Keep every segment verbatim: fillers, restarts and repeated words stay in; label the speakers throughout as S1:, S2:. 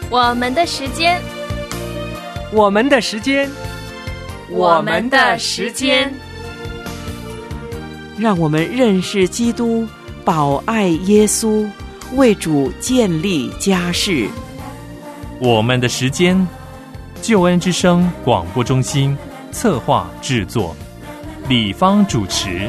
S1: 我们的时间，
S2: 我们的时间，
S1: 我们的时间，
S3: 让我们认识基督，保爱耶稣，为主建立家室。
S4: 我们的时间，救恩之声广播中心策划制作，李芳主持。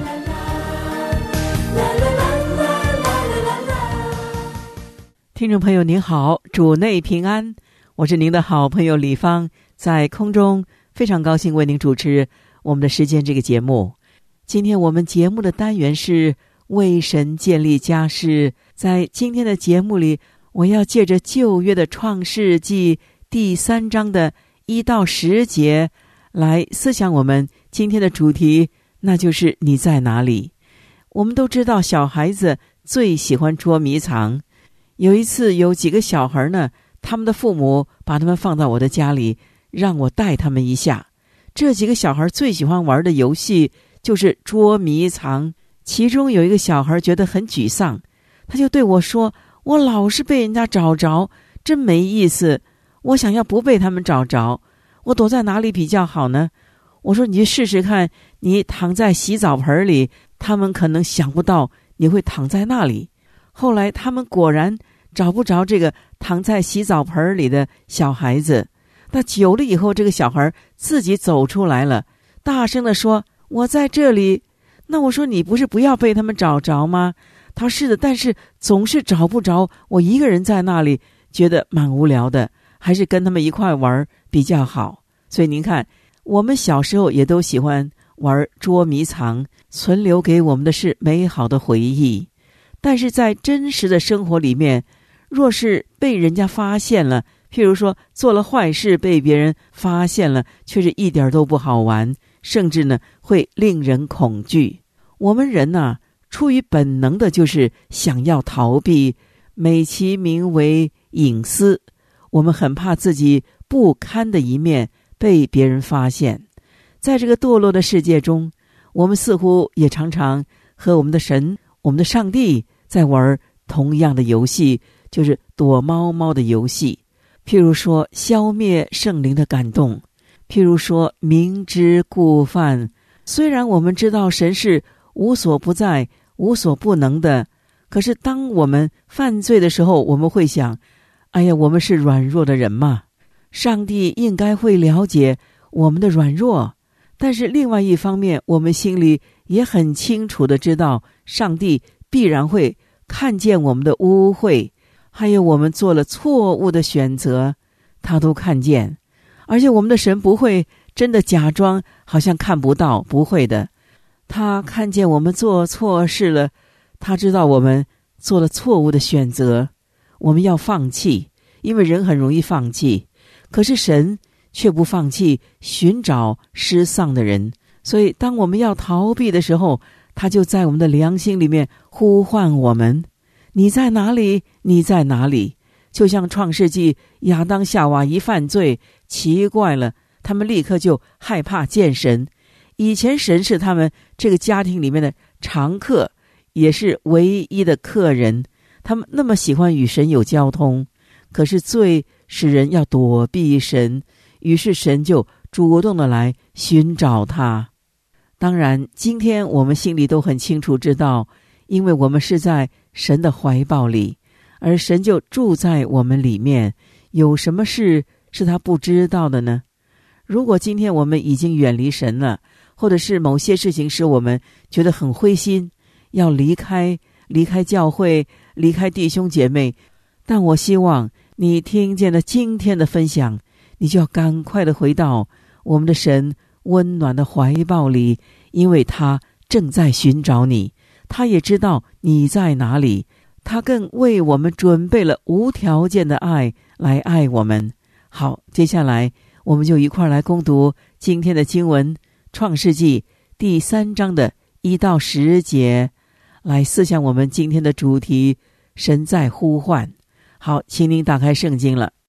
S3: 听众朋友您好，主内平安，我是您的好朋友李芳，在空中非常高兴为您主持我们的时间这个节目。今天我们节目的单元是为神建立家室。在今天的节目里，我要借着旧约的创世纪第三章的一到十节来思想我们今天的主题，那就是你在哪里。我们都知道小孩子最喜欢捉迷藏，有一次有几个小孩呢，他们的父母把他们放到我的家里，让我带他们一下。这几个小孩最喜欢玩的游戏就是捉迷藏。其中有一个小孩觉得很沮丧，他就对我说，我老是被人家找着，真没意思，我想要不被他们找着，我躲在哪里比较好呢？我说你去试试看，你躺在洗澡盆里，他们可能想不到你会躺在那里。后来他们果然找不着这个躺在洗澡盆里的小孩子。那久了以后，这个小孩自己走出来了，大声地说，我在这里。那我说你不是不要被他们找着吗？他说是的，但是总是找不着，我一个人在那里觉得蛮无聊的，还是跟他们一块玩比较好。所以您看，我们小时候也都喜欢玩捉迷藏，存留给我们的是美好的回忆。但是在真实的生活里面，若是被人家发现了，譬如说做了坏事被别人发现了，却是一点都不好玩，甚至呢会令人恐惧。我们人啊，出于本能的就是想要逃避，美其名为隐私。我们很怕自己不堪的一面被别人发现。在这个堕落的世界中，我们似乎也常常和我们的神，我们的上帝在玩同样的游戏，就是躲猫猫的游戏。譬如说消灭圣灵的感动，譬如说明知故犯。虽然我们知道神是无所不在无所不能的，可是当我们犯罪的时候，我们会想，哎呀，我们是软弱的人嘛，上帝应该会了解我们的软弱。但是另外一方面，我们心里也很清楚的知道，上帝必然会看见我们的污秽，还有我们做了错误的选择，他都看见。而且我们的神不会真的假装好像看不到，不会的。他看见我们做错事了，他知道我们做了错误的选择，我们要放弃，因为人很容易放弃，可是神却不放弃寻找失丧的人。所以当我们要逃避的时候，他就在我们的良心里面呼唤我们，你在哪里？你在哪里？就像创世纪亚当夏娃一犯罪，奇怪了，他们立刻就害怕见神。以前神是他们这个家庭里面的常客，也是唯一的客人，他们那么喜欢与神有交通。可是罪使人要躲避神，于是神就主动的来寻找他。当然今天我们心里都很清楚知道，因为我们是在神的怀抱里，而神就住在我们里面，有什么事是他不知道的呢？如果今天我们已经远离神了，或者是某些事情使我们觉得很灰心，要离开离开教会，离开弟兄姐妹，但我希望你听见了今天的分享，你就要赶快的回到我们的神温暖的怀抱里，因为他正在寻找你，他也知道你在哪里，他更为我们准备了无条件的爱来爱我们。好，接下来我们就一块来攻读今天的经文，创世纪第三章的一到十节，来思想我们今天的主题，神在呼唤。好，请您打开圣经了。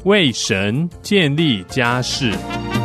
S4: 为神建立家室。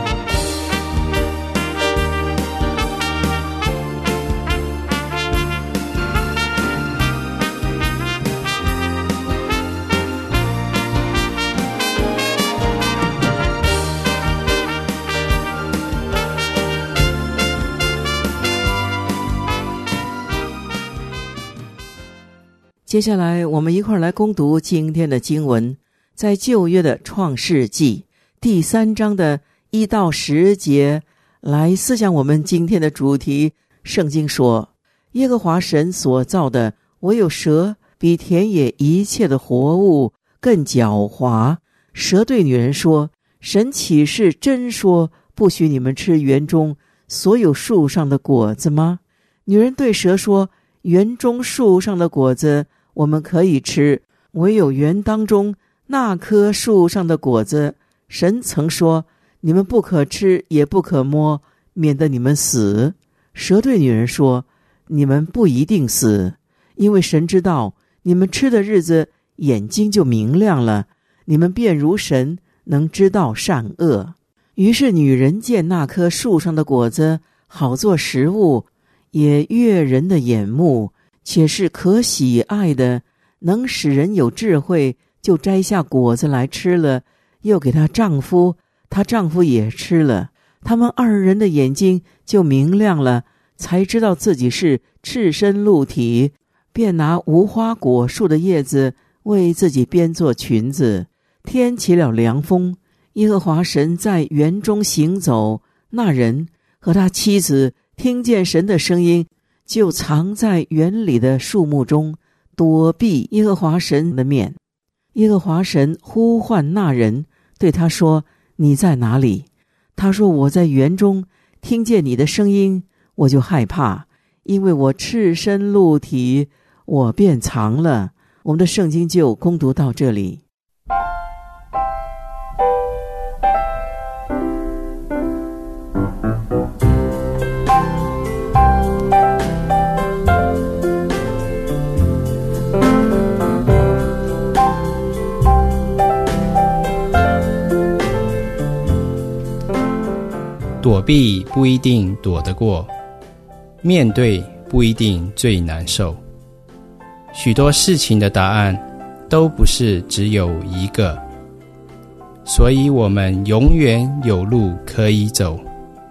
S3: 接下来我们一块儿来攻读今天的经文，在旧约的创世纪第三章的一到十节，来思想我们今天的主题。圣经说，耶和华神所造的唯有蛇比田野一切的活物更狡猾。蛇对女人说，神岂是真说不许你们吃园中所有树上的果子吗？女人对蛇说，园中树上的果子我们可以吃，唯有园当中那棵树上的果子，神曾说，你们不可吃也不可摸，免得你们死。蛇对女人说，你们不一定死，因为神知道你们吃的日子眼睛就明亮了，你们便如神，能知道善恶。于是女人见那棵树上的果子好做食物，也悦人的眼目，且是可喜爱的，能使人有智慧，就摘下果子来吃了，又给她丈夫，她丈夫也吃了，他们二人的眼睛就明亮了，才知道自己是赤身露体，便拿无花果树的叶子为自己编做裙子。天起了凉风，耶和华神在园中行走，那人和他妻子听见神的声音，就藏在园里的树木中，躲避耶和华神的面。耶和华神呼唤那人，对他说，你在哪里？他说，我在园中，听见你的声音，我就害怕，因为我赤身露体，我便藏了。我们的圣经就攻读到这里。
S5: 躲避不一定躲得过，面对不一定最难受。许多事情的答案都不是只有一个，所以我们永远有路可以走。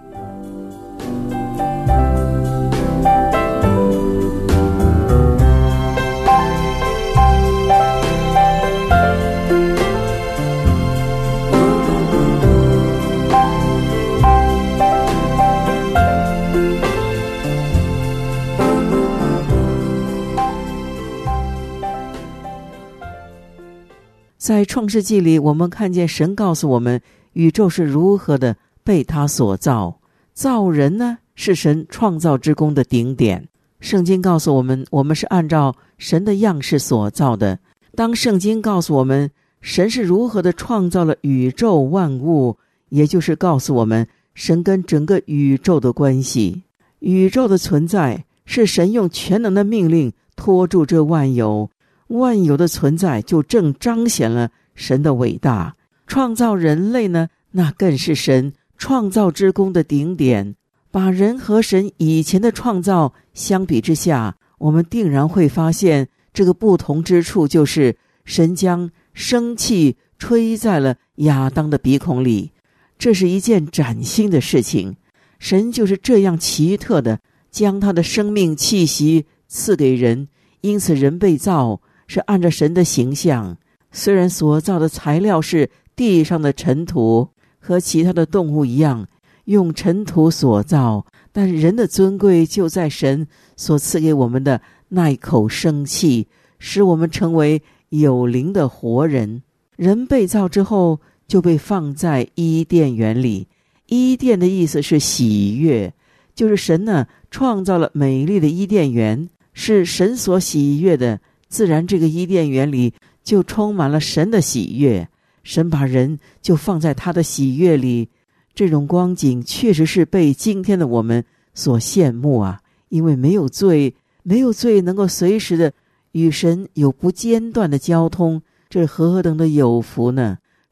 S3: 在创世纪里，我们看见神告诉我们宇宙是如何的被他所造，造人呢是神创造之功的顶点。圣经告诉我们，我们是按照神的样式所造的。当圣经告诉我们神是如何的创造了宇宙万物，也就是告诉我们神跟整个宇宙的关系。宇宙的存在是神用全能的命令托住这万有，万有的存在就正彰显了神的伟大。创造人类呢，那更是神创造之功的顶点。把人和神以前的创造相比之下，我们定然会发现这个不同之处，就是神将生气吹在了亚当的鼻孔里，这是一件崭新的事情。神就是这样奇特的将他的生命气息赐给人，因此人被造是按照神的形象。虽然所造的材料是地上的尘土，和其他的动物一样用尘土所造，但人的尊贵就在神所赐给我们的那一口生气，使我们成为有灵的活人。人被造之后就被放在伊甸园里，伊甸的意思是喜悦，就是神呢创造了美丽的伊甸园，是神所喜悦的，自然这个伊甸园里就充满了神的喜悦。神把人就放在他的喜悦里，这种光景确实是被今天的我们所羡慕啊！因为没有罪，没有罪能够随时的与神有不间断的交通，这何等的有福呢！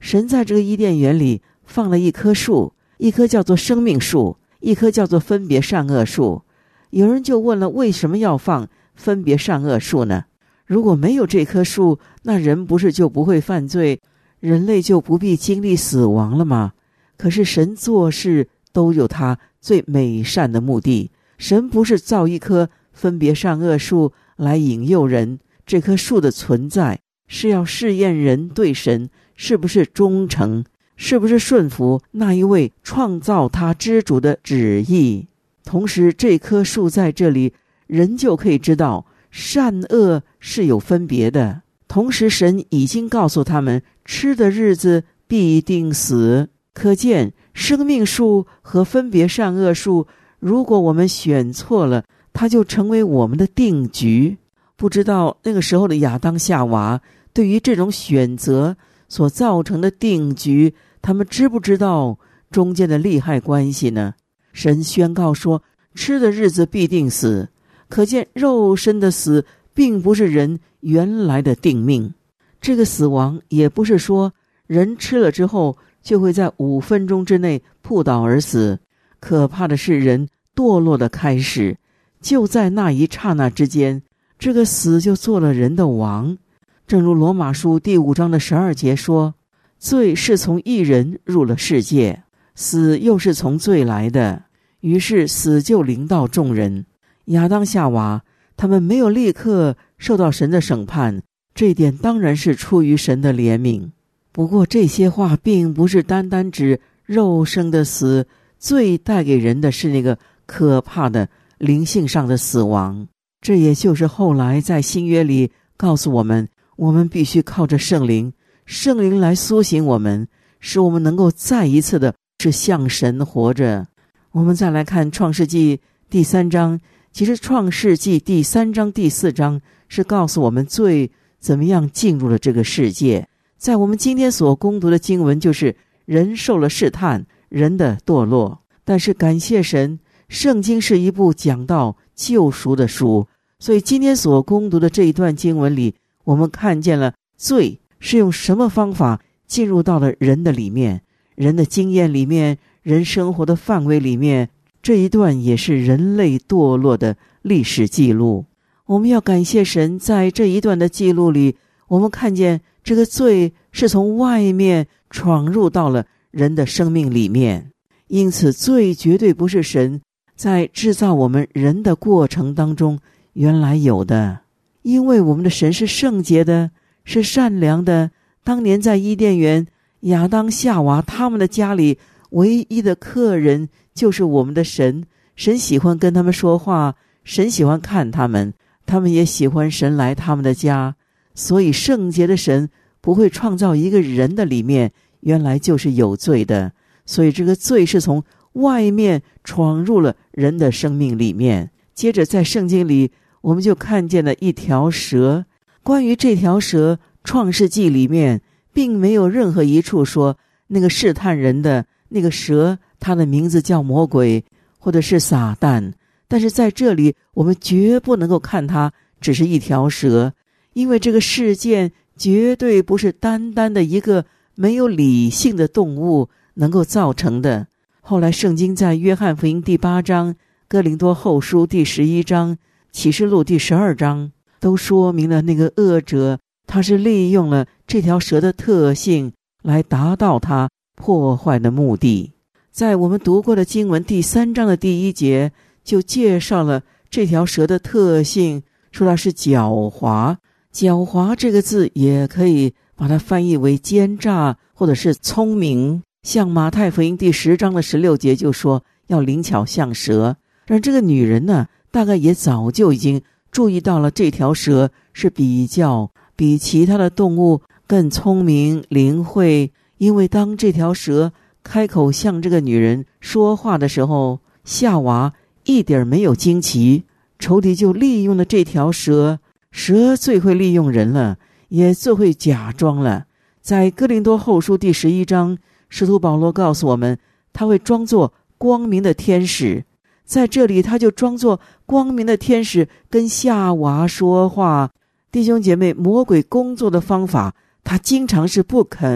S3: 神在这个伊甸园里放了一棵树，一棵叫做生命树，一棵叫做分别善恶树。有人就问了，为什么要放分别善恶树呢？如果没有这棵树，那人不是就不会犯罪，人类就不必经历死亡了吗？可是神做事都有他最美善的目的，神不是造一棵分别善恶树来引诱人，这棵树的存在是要试验人对神是不是忠诚，是不是顺服那一位创造他之主的旨意。同时这棵树在这里，人就可以知道善恶是有分别的。同时神已经告诉他们，吃的日子必定死。可见生命树和分别善恶树，如果我们选错了，它就成为我们的定局。不知道那个时候的亚当夏娃对于这种选择所造成的定局，他们知不知道中间的利害关系呢？神宣告说，吃的日子必定死。可见肉身的死并不是人原来的定命，这个死亡也不是说人吃了之后就会在五分钟之内扑倒而死。可怕的是人堕落的开始，就在那一刹那之间，这个死就做了人的王。正如罗马书第五章的十二节说，罪是从一人入了世界，死又是从罪来的，于是死就临到众人。亚当夏娃他们没有立刻受到神的审判，这一点当然是出于神的怜悯。不过这些话并不是单单指肉身的死，罪带给人的是那个可怕的灵性上的死亡。这也就是后来在新约里告诉我们，我们必须靠着圣灵，圣灵来苏醒我们，使我们能够再一次的是向神活着。我们再来看创世纪第三章，其实创世纪第三章第四章是告诉我们罪怎么样进入了这个世界。在我们今天所攻读的经文，就是人受了试探，人的堕落。但是感谢神，圣经是一部讲到救赎的书，所以今天所攻读的这一段经文里，我们看见了罪是用什么方法进入到了人的里面，人的经验里面，人生活的范围里面。这一段也是人类堕落的历史记录。我们要感谢神，在这一段的记录里，我们看见这个罪是从外面闯入到了人的生命里面。因此罪绝对不是神在制造我们人的过程当中原来有的。因为我们的神是圣洁的，是善良的。当年在伊甸园，亚当夏娃他们的家里唯一的客人就是我们的神。神喜欢跟他们说话，神喜欢看他们，他们也喜欢神来他们的家。所以圣洁的神不会创造一个人的里面原来就是有罪的，所以这个罪是从外面闯入了人的生命里面。接着在圣经里我们就看见了一条蛇。关于这条蛇，创世纪里面并没有任何一处说那个试探人的那个蛇它的名字叫魔鬼或者是撒旦，但是在这里我们绝不能够看它只是一条蛇，因为这个事件绝对不是单单的一个没有理性的动物能够造成的。后来圣经在约翰福音第八章、哥林多后书第十一章、启示录第十二章都说明了那个恶者他是利用了这条蛇的特性来达到他破坏的目的。在我们读过的经文第三章的第一节就介绍了这条蛇的特性，说它是狡猾。狡猾这个字也可以把它翻译为奸诈或者是聪明。像马太福音第十章的十六节就说要灵巧像蛇。但这个女人呢，大概也早就已经注意到了这条蛇是比较比其他的动物更聪明灵慧。因为当这条蛇开口向这个女人说话的时候，夏娃一点没有惊奇，仇敌就利用了这条蛇。蛇最会利用人了，也最会假装了。在哥林多后书第十一章，使徒保罗告诉我们，他会装作光明的天使。在这里他就装作光明的天使跟夏娃说话。弟兄姐妹，魔鬼工作的方法，他经常是不肯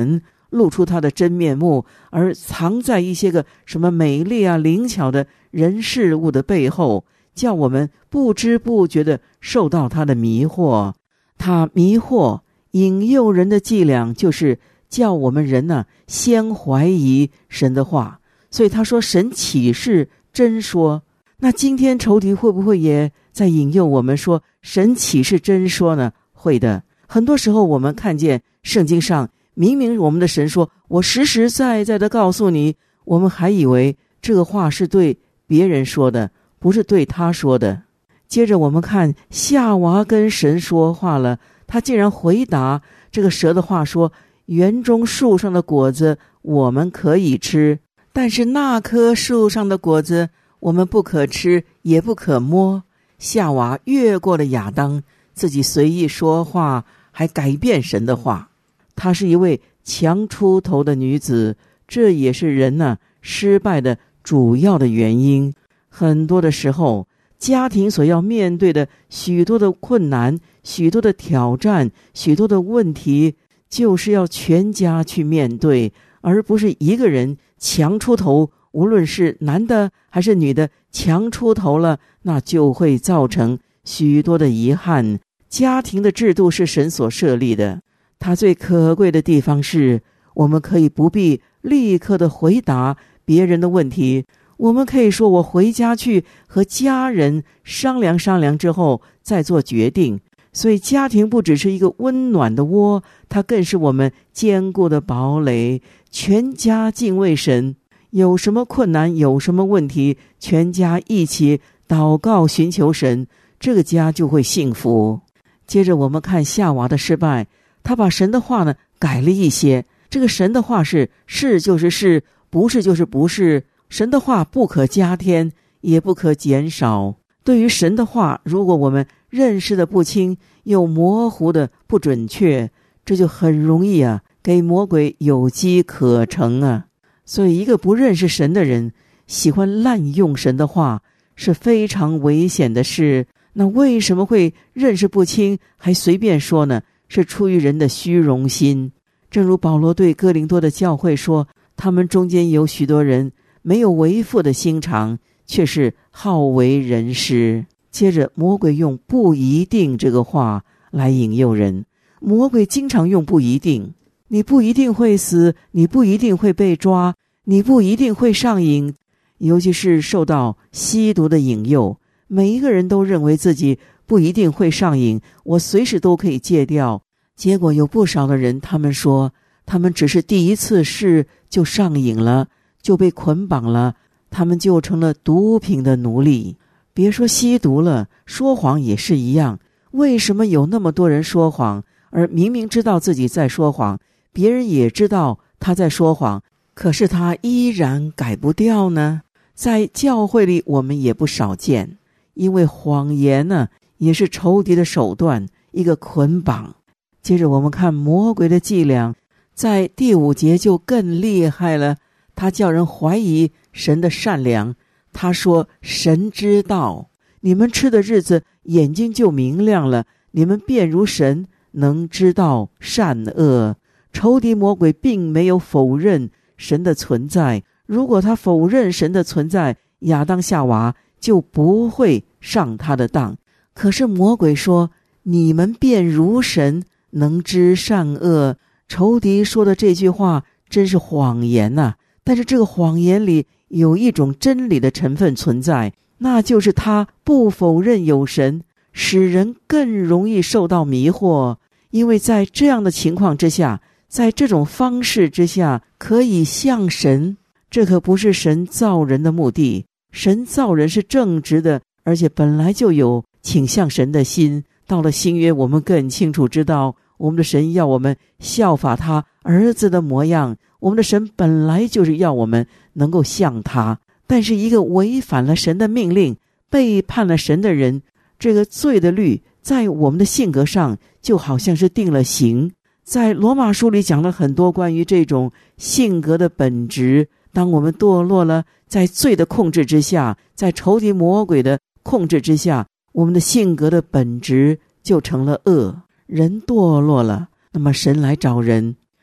S3: 露出他的真面目，而藏在一些个什么美丽啊灵巧的人事物的背后，叫我们不知不觉地受到他的迷惑。他迷惑引诱人的伎俩，就是叫我们人呢、啊、先怀疑神的话。所以他说神岂是真说？那今天仇敌会不会也在引诱我们说神岂是真说呢？会的。很多时候我们看见圣经上明明我们的神说我实实在在的告诉你，我们还以为这个话是对别人说的，不是对他说的。接着我们看夏娃跟神说话了，他竟然回答这个蛇的话说，园中树上的果子我们可以吃，但是那棵树上的果子我们不可吃，也不可摸。夏娃越过了亚当，自己随意说话，还改变神的话。她是一位强出头的女子，这也是人呢、啊、失败的主要的原因。很多的时候，家庭所要面对的许多的困难、许多的挑战、许多的问题，就是要全家去面对，而不是一个人强出头。无论是男的还是女的强出头了，那就会造成许多的遗憾。家庭的制度是神所设立的，它最可贵的地方是我们可以不必立刻的回答别人的问题，我们可以说我回家去和家人商量商量之后再做决定。所以家庭不只是一个温暖的窝，它更是我们坚固的堡垒。全家敬畏神，有什么困难，有什么问题，全家一起祷告寻求神，这个家就会幸福。接着我们看夏娃的失败，他把神的话呢改了一些。这个神的话是是就是是，不是就是不是。神的话不可加添，也不可减少。对于神的话，如果我们认识的不清，又模糊的不准确，这就很容易啊给魔鬼有机可乘啊。所以一个不认识神的人喜欢滥用神的话，是非常危险的事。那为什么会认识不清还随便说呢？是出于人的虚荣心。正如保罗对哥林多的教会说，他们中间有许多人没有为父的心肠，却是好为人师。接着魔鬼用不一定这个话来引诱人。魔鬼经常用不一定，你不一定会死，你不一定会被抓，你不一定会上瘾。尤其是受到吸毒的引诱，每一个人都认为自己不一定会上瘾，我随时都可以戒掉。结果有不少的人，他们说他们只是第一次试就上瘾了，就被捆绑了，他们就成了毒品的奴隶。别说吸毒了，说谎也是一样。为什么有那么多人说谎，而明明知道自己在说谎，别人也知道他在说谎，可是他依然改不掉呢？在教会里我们也不少见，因为谎言呢也是仇敌的手段，一个捆绑。接着我们看魔鬼的伎俩，在第五节就更厉害了。他叫人怀疑神的善良。他说神知道你们吃的日子眼睛就明亮了，你们便如神，能知道善恶。仇敌魔鬼并没有否认神的存在，如果他否认神的存在，亚当夏娃就不会上他的当。可是魔鬼说你们便如神，能知善恶。仇敌说的这句话真是谎言呐、啊！但是这个谎言里有一种真理的成分存在，那就是他不否认有神，使人更容易受到迷惑。因为在这样的情况之下，在这种方式之下可以像神，这可不是神造人的目的。神造人是正直的，而且本来就有倾向神的心。到了新约，我们更清楚知道，我们的神要我们效法他儿子的模样，我们的神本来就是要我们能够像他。但是一个违反了神的命令，背叛了神的人，这个罪的律在我们的性格上就好像是定了刑。在罗马书里讲了很多关于这种性格的本质。当我们堕落了，在罪的控制之下，在仇敌魔鬼的控制之下，我们的性格的本质就成了恶。人堕落了，那么神来找人，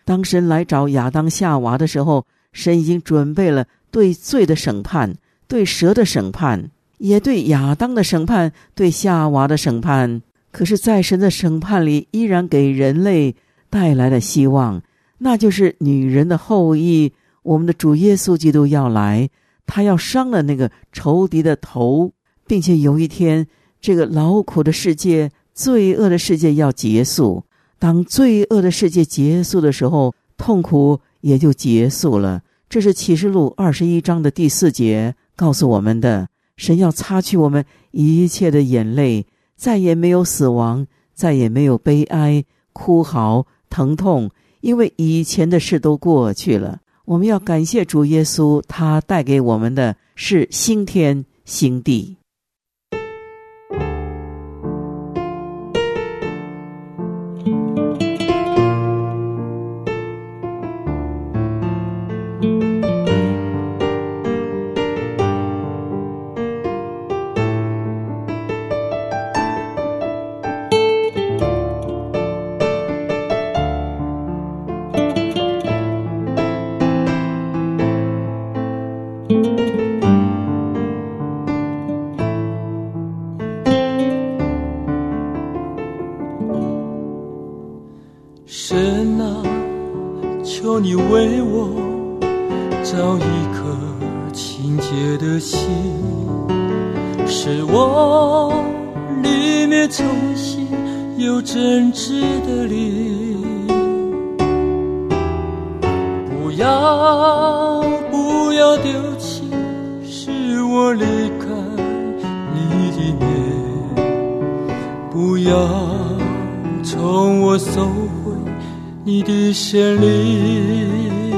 S3: 当神来找亚当夏娃的时候，神已经准备了对罪的审判，对蛇的审判，也对亚当的审判，对夏娃的审判。可是在神的审判里，依然给人类带来了希望，那就是女人的后裔，我们的主耶稣基督要来，他要伤了那个仇敌的头，并且有一天，这个劳苦的世界，罪恶的世界要结束。当罪恶的世界结束的时候，痛苦也就结束了。这是启示录二十一章的第四节告诉我们的。神要擦去我们一切的眼泪，再也没有死亡，再也没有悲哀、哭嚎、疼痛，因为以前的事都过去了。我们要感谢主耶稣，他带给我们的是新天新地。
S6: 神啊，求你为我找一颗清洁的心，使我里面重新有真挚的灵。不要不要丢弃，使我离开你的面，不要从我收回你的神灵。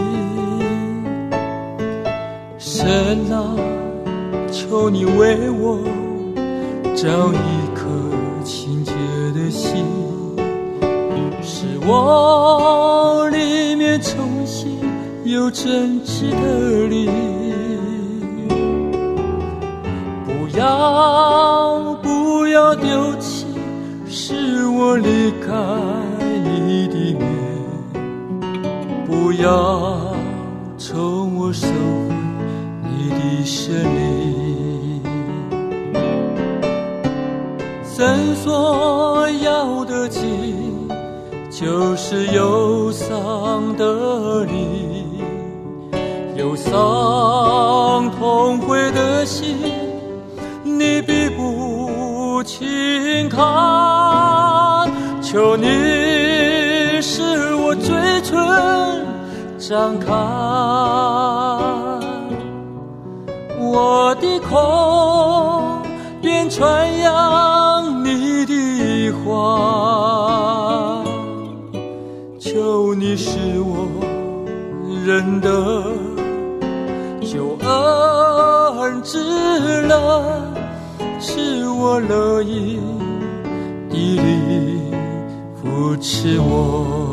S6: 神啊，求你为我找一颗清洁的心，使我里面重新有真挚的灵。不要不要丢弃，使我离开你的面，不要从我收回你的神灵。神所要的尽，就是忧伤的灵，忧伤痛悔的心，你必不轻看。求你使我嘴唇张开，我的口便传扬你的话。求你使我认得救恩之乐，使我乐意地力扶持我。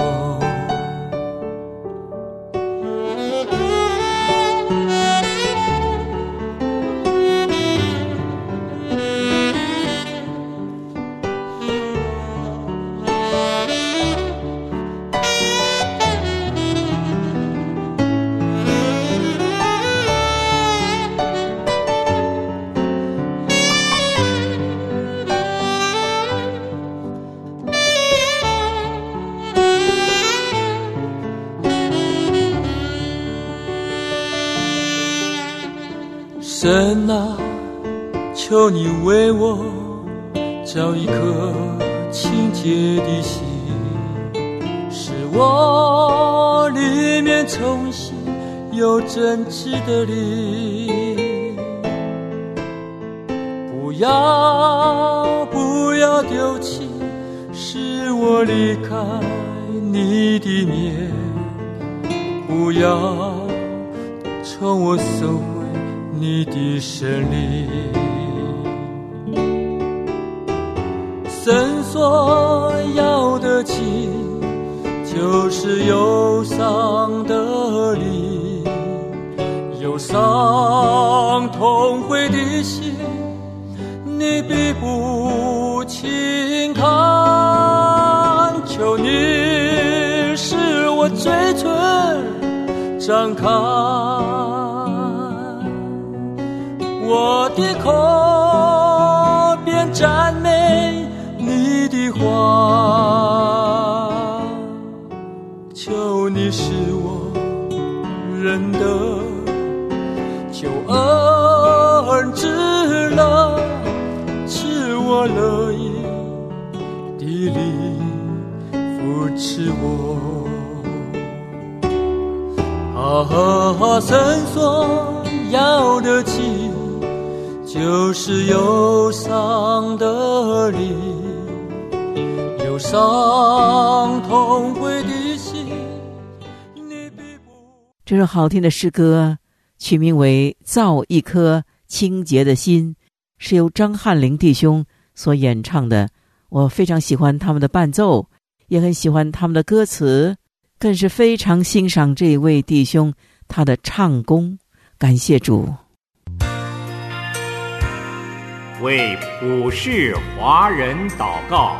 S6: 神啊，求你为我找一颗清洁的心，使我里面重新有真挚的灵。不要不要丢弃，使我离开你的面，不要从我收回你的神灵。神所要的尽，就是忧伤的灵，忧伤痛悔的心，你必不轻看。求你使我嘴嘴唇张开，我的口边赞美你的话，求你使我认得救恩之乐，是我乐意地力扶持我。啊，伸缩要得起，就是忧伤的力，忧伤痛悔的心。
S3: 这首好听的诗歌取名为《造一颗清洁的心》，是由张翰林弟兄所演唱的。我非常喜欢他们的伴奏，也很喜欢他们的歌词，更是非常欣赏这一位弟兄他的唱功。感谢主。
S7: 为普世华人祷告。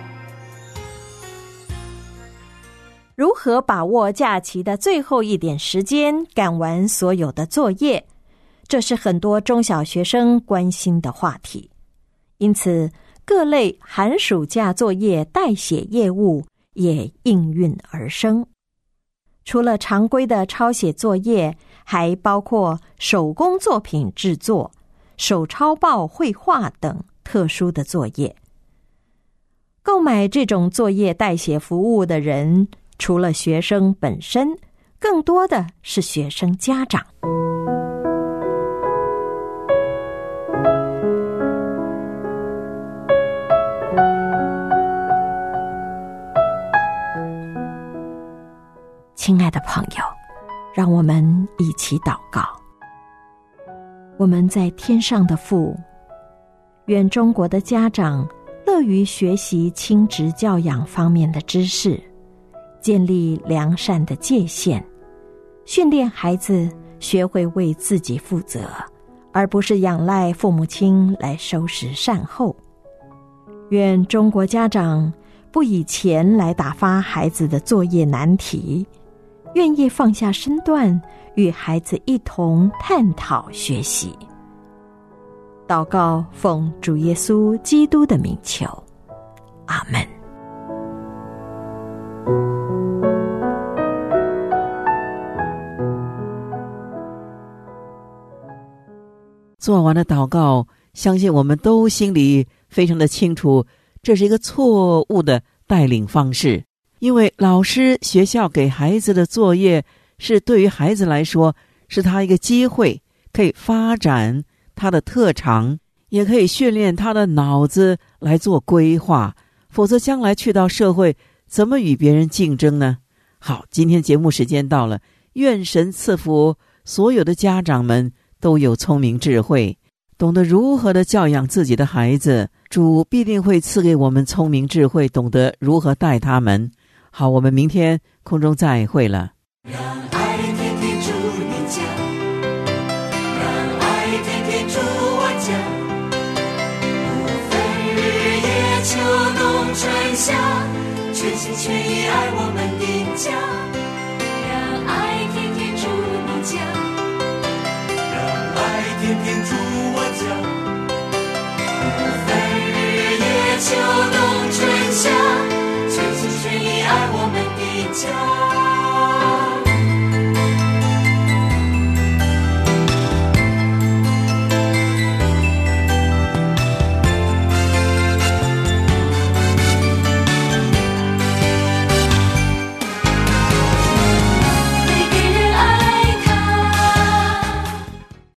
S8: 如何把握假期的最后一点时间赶完所有的作业，这是很多中小学生关心的话题。因此各类寒暑假作业代写业务也应运而生。除了常规的抄写作业，还包括手工作品制作、手抄报绘画等特殊的作业。购买这种作业代写服务的人，除了学生本身，更多的是学生家长。亲爱的朋友，让我们一起祷告。我们在天上的父，愿中国的家长乐于学习亲职教养方面的知识，建立良善的界限，训练孩子学会为自己负责，而不是仰赖父母亲来收拾善后。愿中国家长不以钱来打发孩子的作业难题，愿意放下身段，与孩子一同探讨学习。祷告奉主耶稣基督的名求，阿们。
S3: 做完了祷告，相信我们都心里非常的清楚，这是一个错误的带领方式。因为老师学校给孩子的作业，是对于孩子来说是他一个机会，可以发展他的特长，也可以训练他的脑子来做规划，否则将来去到社会怎么与别人竞争呢？好，今天节目时间到了，愿神赐福所有的家长们都有聪明智慧，懂得如何的教养自己的孩子，主必定会赐给我们聪明智慧，懂得如何带他们。好，我们明天空中再会了。
S9: 让爱天天住你家，让爱天天住我家，不分日夜秋冬春夏，全心全意爱我们的家。让爱天天住你家，让爱天天住我家，不分日夜秋冬春夏，全心全意爱我们的家。